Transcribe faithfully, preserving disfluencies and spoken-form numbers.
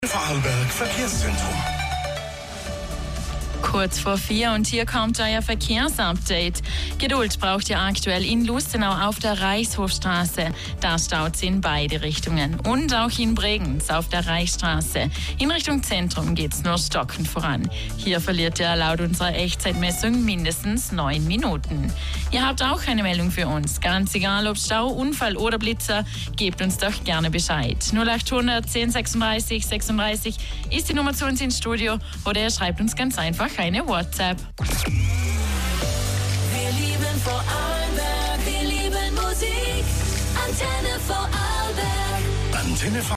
Vorarlberg Verkehrszentrum. Kurz vor vier und hier kommt euer Verkehrsupdate. Geduld braucht ihr aktuell in Lustenau auf der Reichshofstraße. Da staut es in beide Richtungen. Und auch in Bregenz auf der Reichsstraße. In Richtung Zentrum geht es nur stockend voran. Hier verliert ihr laut unserer Echtzeitmessung mindestens neun Minuten. Ihr habt auch eine Meldung für uns. Ganz egal ob Stau, Unfall oder Blitzer, gebt uns doch gerne Bescheid. null achthundert zehn sechsunddreißig sechsunddreißig ist die Nummer zu uns ins Studio oder ihr schreibt uns ganz einfach eine WhatsApp. Wir lieben Vorarlberg, wir lieben Musik. Antenne Vorarlberg. Antenne